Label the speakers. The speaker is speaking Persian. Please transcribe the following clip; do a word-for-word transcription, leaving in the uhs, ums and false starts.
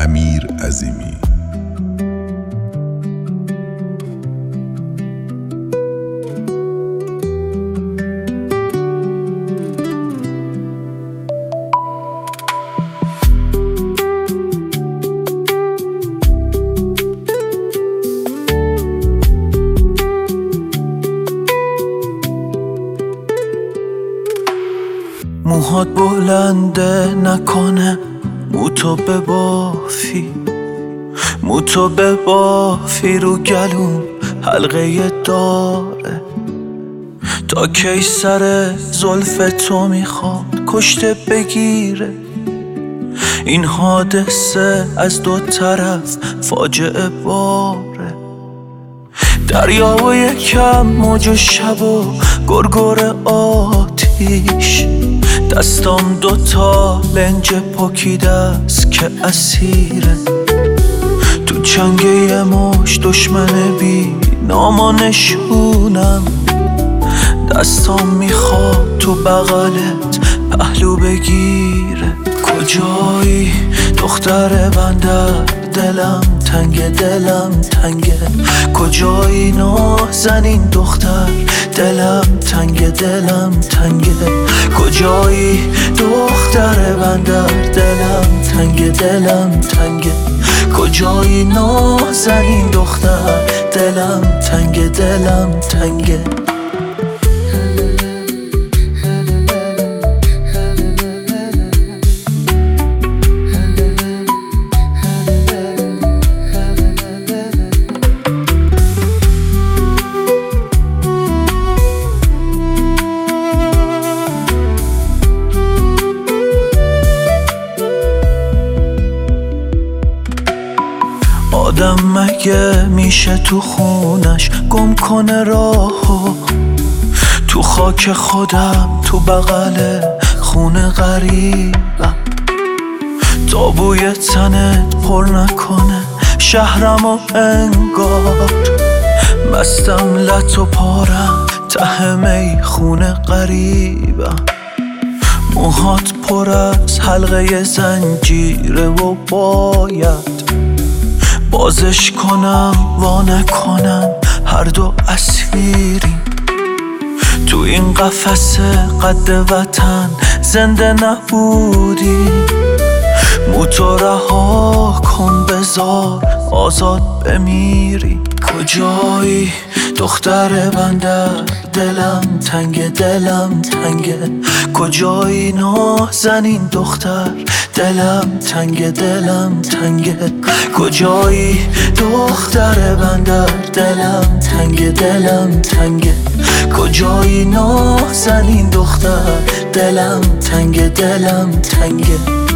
Speaker 1: امیر عظیمی.
Speaker 2: موهات بلنده نکنه، موتو ببافی موتو ببافی رو گلوم حلقه داره. تا کی سر زلف تو میخواد کشته بگیره؟ این حادثه از دو طرف فاجعه باره. دریا و یکم موج و شب و گرگر آتیش، دستام دوتا لنج پاکیده است که اسیره. تو چنگ یه مش دشمن بی نام و نشونم، دستام میخواد تو بغلت پهلو بگیره. کجایی دختر بندر، دلم تنگه دلم تنگه. کجایی نازنین دختر، دلم تنگه دلم تنگه. کجایی دختر بندر، دلم تنگه دلم تنگه. کجایی نازنین دختر، دلم تنگه دلم تنگه. آدم مگه میشه تو خونش گم کنه راهو؟ تو خاک خودم تو بغل خونه غریبم. تا بوی تنت پر نکنه شهرم و انگار، مستم لط و پارم ته می خونه غریبم. موهات پر از حلقه زنجیره و باید بازش کنم وا نکنم، هر دو اسیریم. تو این قفس قد وطن زنده نبودی. موتو رها کن بذار آزاد بمیری. کجایی دختر بندر، دلم تنگه دلم تنگه. کجایی نازنین دختر، دلم تنگه دلم تنگه. کجایی دختر بندر، دلم تنگه دلم تنگه. کجایی نازنین دختر، دلم تنگه دلم تنگه.